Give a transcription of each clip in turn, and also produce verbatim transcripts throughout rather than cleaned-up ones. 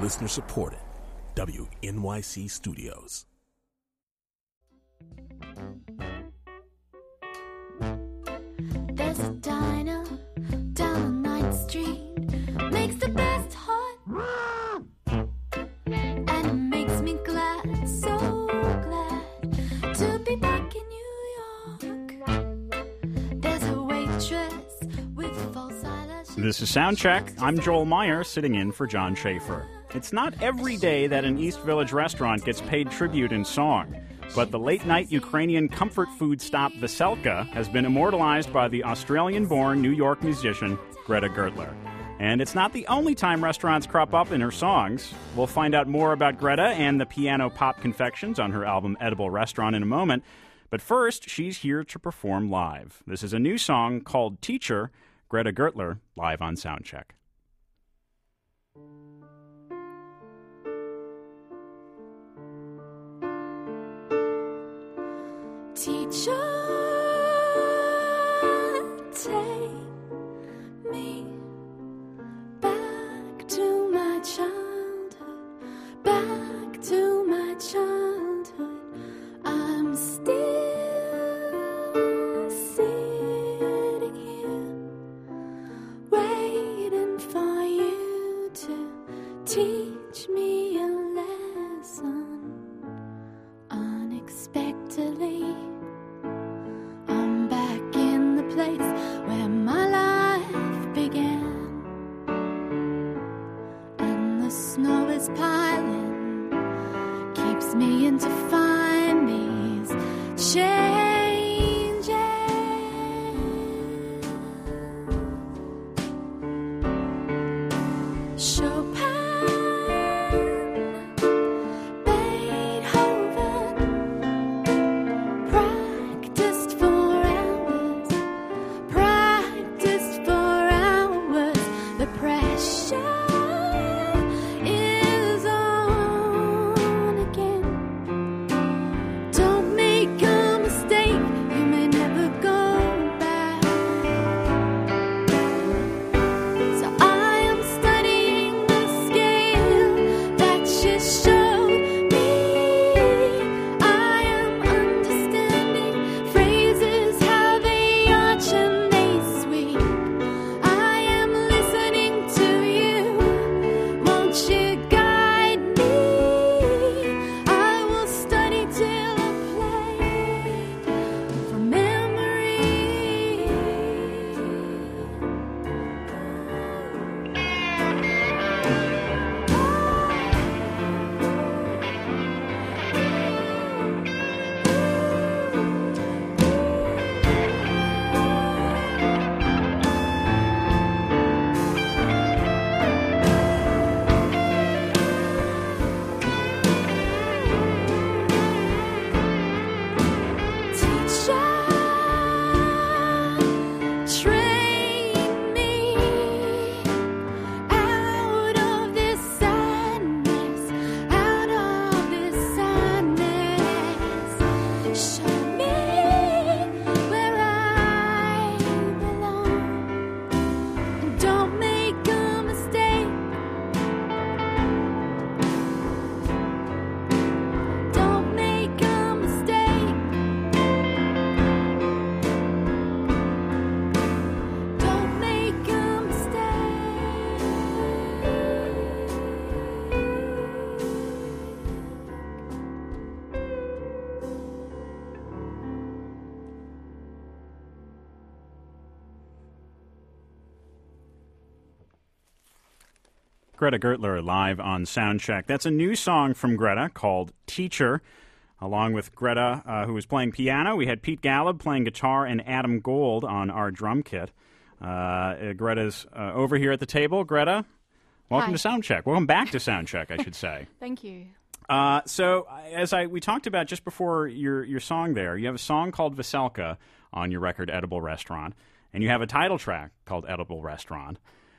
Listener supported. W N Y C Studios. There's a diner down Ninth Street, makes the best hot, and it makes me glad, so glad to be back in New York. There's a waitress with false eyelashes. This is Soundcheck. I'm Joel Meyer, sitting in for John Schaefer. It's not every day that an East Village restaurant gets paid tribute in song. But the late-night Ukrainian comfort food stop Veselka has been immortalized by the Australian-born New York musician Greta Gertler. And it's not the only time restaurants crop up in her songs. We'll find out more about Greta and the piano pop confections on her album Edible Restaurant in a moment. But first, she's here to perform live. This is a new song called Teacher, Greta Gertler, live on Soundcheck. Teacher, take me back to my childhood, back to my childhood. I'm still sitting here, waiting for you to teach me a lesson unexpectedly. Place where my life began, and the snow is piling, keeps me in to find these changes. Chopin, Beethoven, practiced for Greta Gertler live on Soundcheck. That's a new song from Greta called Teacher. Along with Greta, uh, who was playing piano, we had Pete Gallup playing guitar and Adam Gold on our drum kit. Uh, Greta's uh, over here at the table. Greta, welcome Hi. to Soundcheck. Welcome back to Soundcheck, I should say. Thank you. Uh, so, as I we talked about just before your your song there, you have a song called Veselka on your record Edible Restaurant, and you have a title track called Edible Restaurant.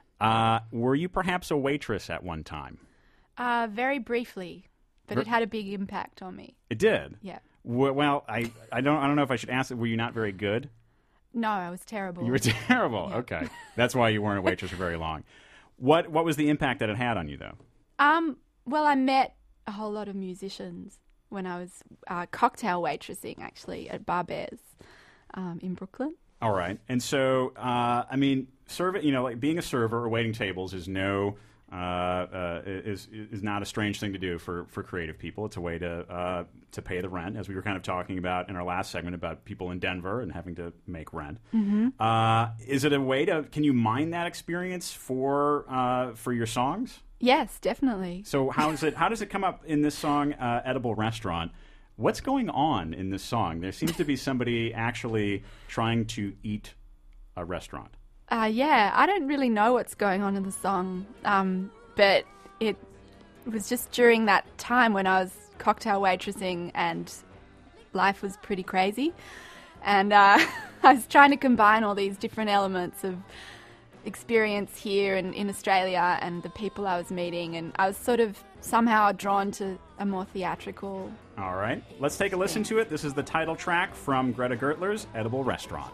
Uh, were you perhaps a waitress at one time? Uh, very briefly, but Ver- it had a big impact on me. It did? Yeah. W- well, I, I don't I don't know if I should ask, were you not very good? No, I was terrible. You were terrible. Yeah. Okay. That's why you weren't a waitress for very long. What what was the impact that it had on you, though? Um, well, I met a whole lot of musicians when I was uh, cocktail waitressing, actually, at Barbers um, in Brooklyn. All right. And so, uh, I mean, serve, you know, like being a server or waiting tables is no, uh, uh, is is not a strange thing to do for, for creative people. It's a way to uh, to pay the rent, as we were kind of talking about in our last segment about people in Denver and having to make rent. Mm-hmm. Uh, is it a way to? Can you mine that experience for uh, for your songs? Yes, definitely. So how does it how does it come up in this song, uh, Edible Restaurant? What's going on in this song? There seems to be somebody actually trying to eat a restaurant. Uh, yeah, I don't really know what's going on in the song, um, but it was just during that time when I was cocktail waitressing and life was pretty crazy. And uh, I was trying to combine all these different elements of experience here and in Australia and the people I was meeting, and I was sort of somehow drawn to a more theatrical. All right, let's take a listen to it. This is the title track from Greta Gertler's Edible Restaurant.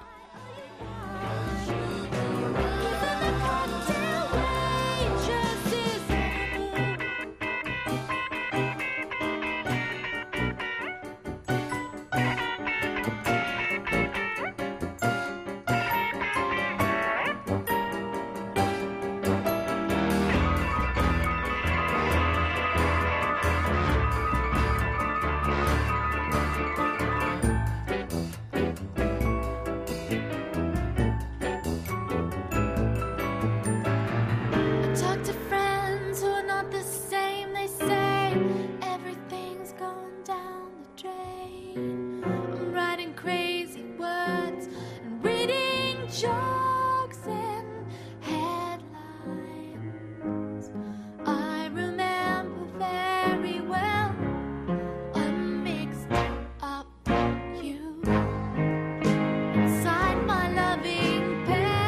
Talk to friends who are not the same. They say everything's going down the drain. I'm writing crazy words and reading jokes and headlines. I remember very well a mixed up you inside my loving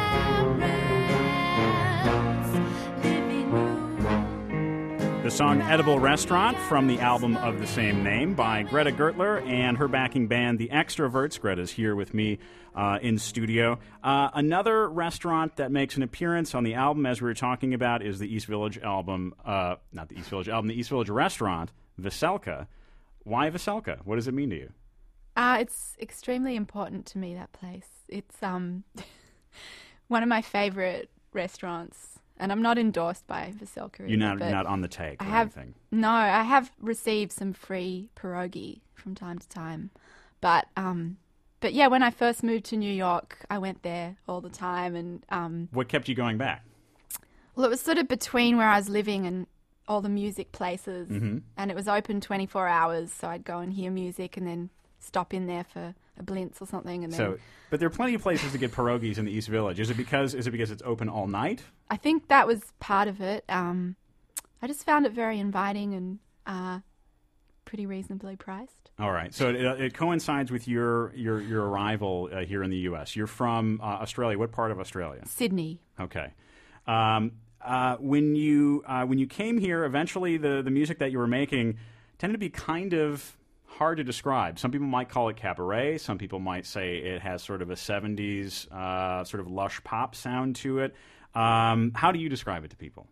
parents' living room. The song Edible Restaurant from the album of the same name by Greta Gertler and her backing band, The Extroverts. Greta's here with me uh, in studio. Uh, another restaurant that makes an appearance on the album, as we were talking about, is the East Village album, uh, not the East Village album, the East Village restaurant, Veselka. Why Veselka? What does it mean to you? Uh, it's extremely important to me, that place. It's um one of my favorite restaurants, and I'm not endorsed by Veselka either, You're not, but you're not on the take or I have anything. no. I have received some free pierogi from time to time, but um, but yeah, when I first moved to New York, I went there all the time, and um, What kept you going back? well, it was sort of between where I was living and all the music places, Mm-hmm. and it was open twenty-four hours, so I'd go and hear music and then stop in there for a blintz or something, and then So, but there are plenty of places to get pierogies in the East Village. Is it because is it because it's open all night? I think that was part of it. Um, I just found it very inviting and uh, pretty reasonably priced. All right. So it, it coincides with your your your arrival uh, here in the U S. You're from uh, Australia. What part of Australia? Sydney. Okay. Um, uh, when you uh, when you came here, eventually the the music that you were making tended to be kind of hard to describe. Some people might call it cabaret. Some people might say it has sort of a seventies uh, sort of lush pop sound to it. Um, how do you describe it to people?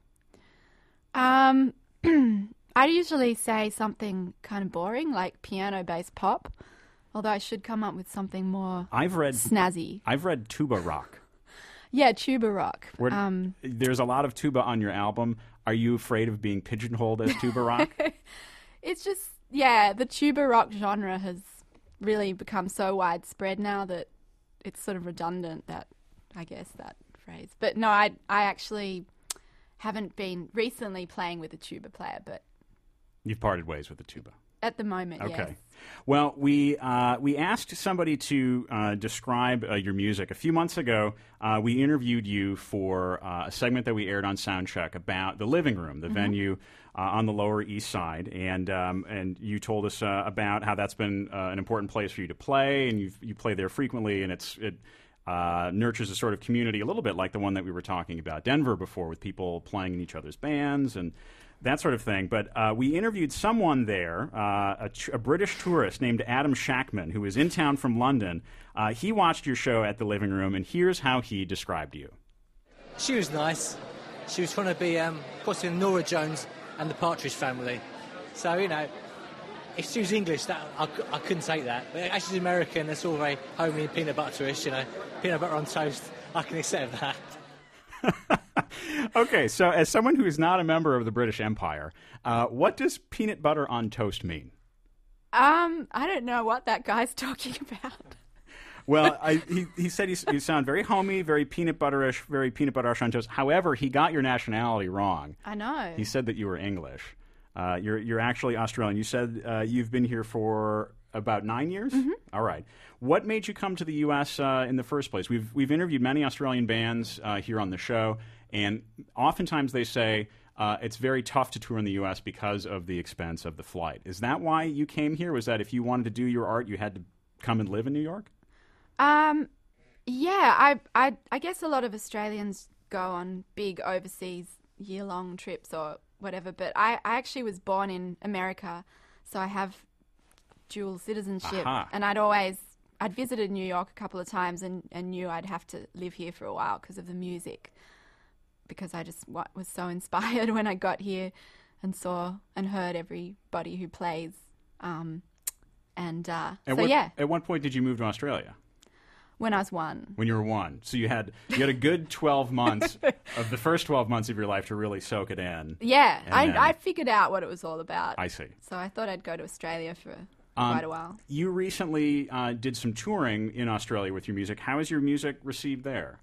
Um, I usually say something kind of boring, like piano-based pop, although I should come up with something more I've read snazzy. I've read tuba rock. Yeah, tuba rock. Where, Um, there's a lot of tuba on your album. Are you afraid of being pigeonholed as tuba rock? it's just, yeah, the tuba rock genre has really become so widespread now that it's sort of redundant, that, I guess, that phrase. But no, I, I actually haven't been recently playing with a tuba player, but You've parted ways with the tuba. at the moment, Okay. yes. Well, we uh, we asked somebody to uh, describe uh, your music. A few months ago, uh, we interviewed you for uh, a segment that we aired on Soundcheck about the Living Room, the venue uh, on the Lower East Side, and um, and you told us uh, about how that's been uh, an important place for you to play, and you you play there frequently, and it's it. Uh, nurtures a sort of community a little bit like the one that we were talking about Denver before, with people playing in each other's bands and that sort of thing. But uh, we interviewed someone there, uh, a, tr- a British tourist named Adam Shackman, who was in town from London. Uh, he watched your show at the Living Room, and here's how he described you. She was nice. She was trying to be, um, what's her, Nora Jones, and the Partridge Family. So, you know, if she was English, that I, I couldn't take that. But as she's American, it's all very homely and peanut butterish, you know. Peanut butter on toast, I can accept that. Okay, so as someone who is not a member of the British Empire, uh, what does peanut butter on toast mean? Um, I don't know what that guy's talking about. Well, I, he, he said you, you sound very homey, very peanut butterish, very peanut butterish on toast. However, he got your nationality wrong. I know. He said that you were English. Uh, you're you're actually Australian. You said uh, you've been here for about nine years? Mm-hmm. All right. What made you come to the U S uh, in the first place? We've we've interviewed many Australian bands uh, here on the show, and oftentimes they say uh, it's very tough to tour in the U S because of the expense of the flight. Is that why you came here? Was that if you wanted to do your art, you had to come and live in New York? Um, yeah, I, I, I guess a lot of Australians go on big overseas year-long trips or whatever, but I, I actually was born in America, so I have dual citizenship. Aha. And I'd always, I'd visited New York a couple of times and, and knew I'd have to live here for a while because of the music, because I just wa- was so inspired when I got here and saw and heard everybody who plays. Um, and uh, At so, what, yeah, At what point did you move to Australia? when I was one. When you were one. So you had you had a good twelve months of the first twelve months of your life to really soak it in. Yeah, And I, then- I figured out what it was all about. I see. So I thought I'd go to Australia for Um, quite a while. You recently uh, did some touring in Australia with your music. How is your music received there?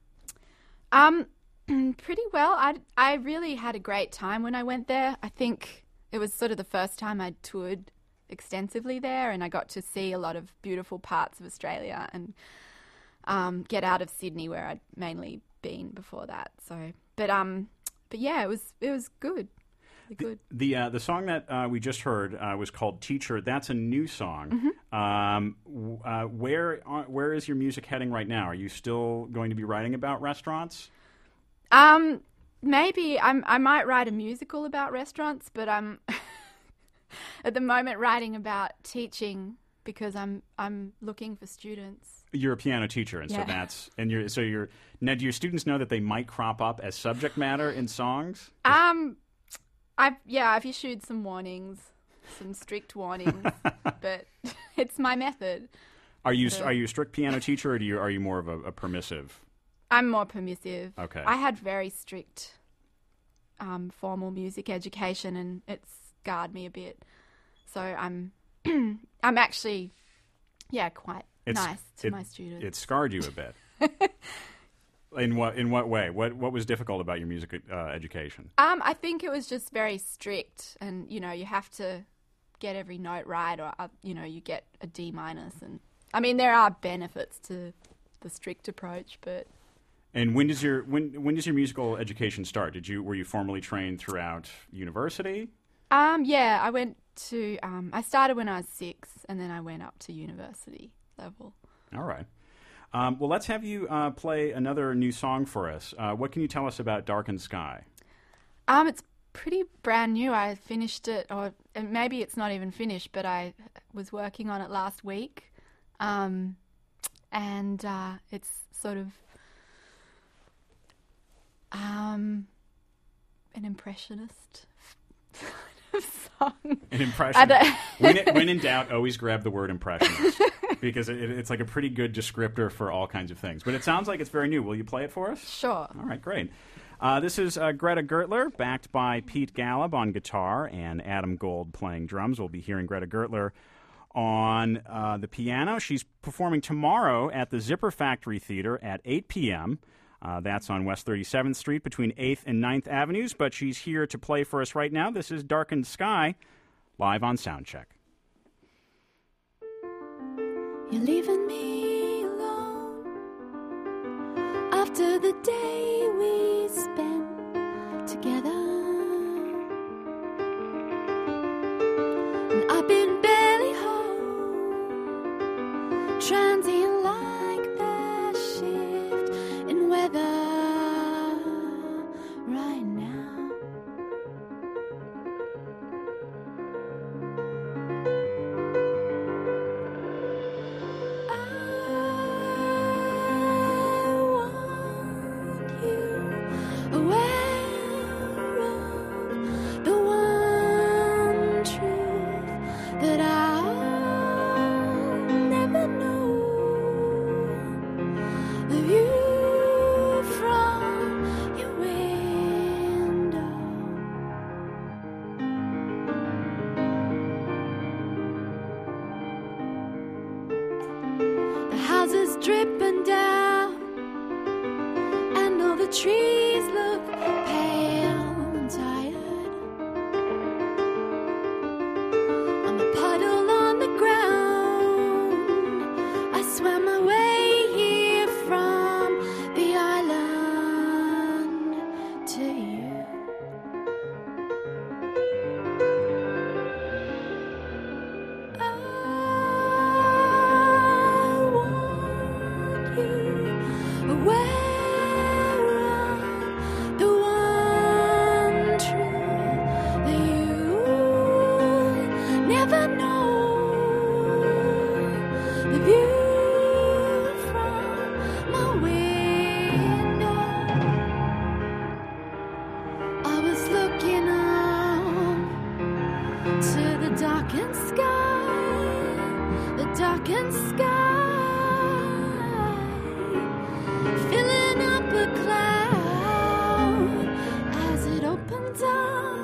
Um, pretty well. I, I really had a great time when I went there. I think it was sort of the first time I toured extensively there, and I got to see a lot of beautiful parts of Australia and um, get out of Sydney, where I'd mainly been before that. So, but um, but yeah, it was it was good. Good. The uh, the song that uh, we just heard uh, was called "Teacher." That's a new song. Mm-hmm. Um, w- uh, where uh, where is your music heading right now? Are you still going to be writing about restaurants? Um, maybe I'm, I might write a musical about restaurants, but I'm at the moment writing about teaching because I'm I'm looking for students. You're a piano teacher, and so Yeah. that's and you're so you're now. Do your students know that they might crop up as subject matter in songs? Um, I've yeah, I've issued some warnings, some strict warnings, but it's my method. Are you The- are you a strict piano teacher, or do you are you more of a, a permissive? I'm more permissive. Okay. I had very strict um, formal music education, and it's scarred me a bit. So I'm I'm actually yeah quite It's- nice to it- my students. It scarred you a bit. In what in what way? What what was difficult about your music uh, education? Um, I think it was just very strict, and you know, you have to get every note right, or uh, you know, you get a D minus. And I mean, there are benefits to the strict approach, but And when does your when when does your musical education start? Did you were you formally trained throughout university? um, yeah, I went to um, I started when I was six, and then I went up to university level. All right. Um, well, let's have you uh, play another new song for us. Uh, what can you tell us about Darkened Sky? Um, it's pretty brand new. I finished it, or and maybe it's not even finished, but I was working on it last week, um, and uh, it's sort of um, an impressionist kind of song. An I impression. don't- when, it, when in doubt, always grab the word impressionist because it, it's like a pretty good descriptor for all kinds of things. But it sounds like it's very new. Will you play it for us? Sure. All right, great. Uh, this is uh, Greta Gertler, backed by Pete Gallup on guitar and Adam Gold playing drums. We'll be hearing Greta Gertler on uh, the piano. She's performing tomorrow at the Zipper Factory Theater at eight p.m. Uh, that's on West thirty-seventh Street between eighth and ninth Avenues, but she's here to play for us right now. This is Darkened Sky, live on Soundcheck. You're leaving me alone after the day we spent together, and I've been barely home, transient like the shift in weather right now. I want you always look pale and tired. I'm a puddle on the ground. I swam my way here from the island to you. I want you aware of the one truth that you'll never know. The view from my window, I was looking up to the darkened sky, the darkened sky, filling up a cloud as it opened up,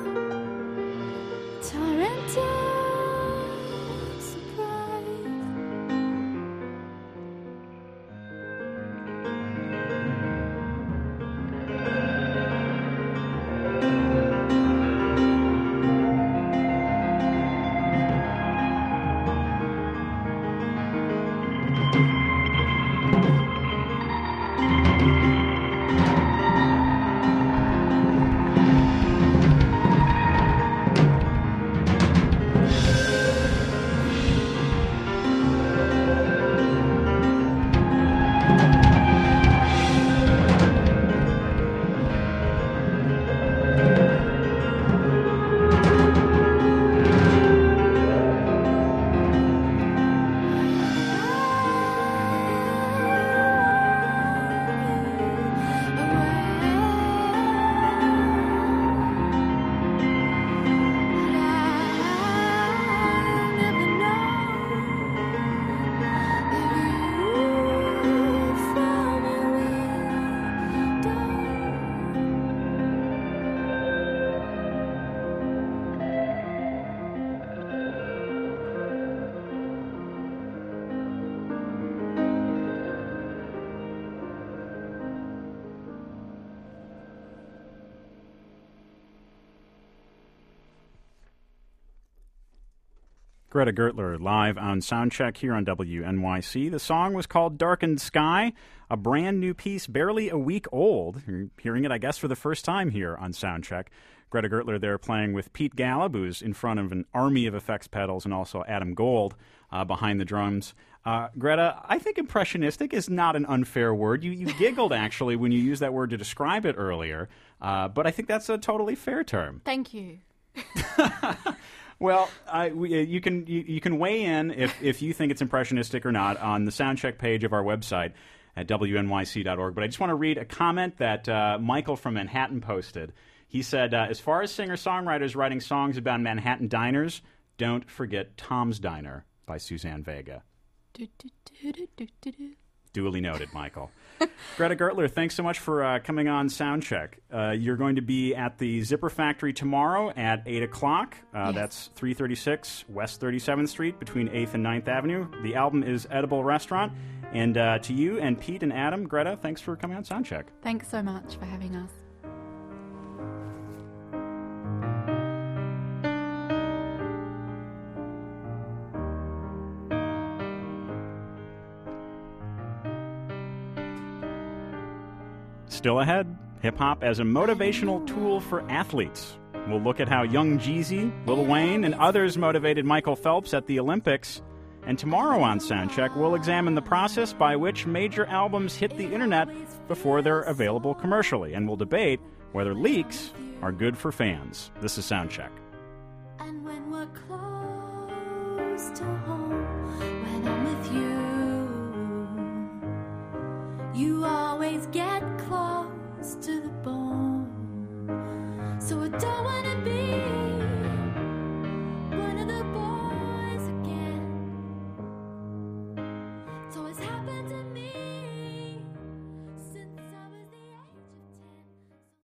torrential surprise. Greta Gertler live on Soundcheck here on W N Y C. The song was called Darkened Sky, a brand new piece, barely a week old. You're hearing it, I guess, for the first time here on Soundcheck. Greta Gertler there playing with Pete Gallup, who's in front of an army of effects pedals, and also Adam Gold uh, behind the drums. Uh, Greta, I think impressionistic is not an unfair word. You, you giggled, actually, when you used that word to describe it earlier, uh, but I think that's a totally fair term. Thank you. Well, I, we, uh, you can you, you can weigh in if, if you think it's impressionistic or not on the Soundcheck page of our website at W N Y C dot org. But I just want to read a comment that uh, Michael from Manhattan posted. He said, uh, as far as singer-songwriters writing songs about Manhattan diners, don't forget Tom's Diner by Suzanne Vega. Do, do, do, do, do, do, do. Duly noted, Michael. Greta Gertler, thanks so much for uh, coming on Soundcheck. Uh, you're going to be at the Zipper Factory tomorrow at eight o'clock. Uh, Yes. That's three thirty-six West thirty-seventh Street between eighth and ninth Avenue. The album is Edible Restaurant. And uh, to you and Pete and Adam, Greta, thanks for coming on Soundcheck. Thanks so much for having us. Still ahead, hip-hop as a motivational tool for athletes. We'll look at how Young Jeezy, Lil Wayne, and others motivated Michael Phelps at the Olympics. And tomorrow on Soundcheck, we'll examine the process by which major albums hit the internet before they're available commercially. And we'll debate whether leaks are good for fans. This is Soundcheck. And when we're close to home, when I'm with you, you always get close to the bone.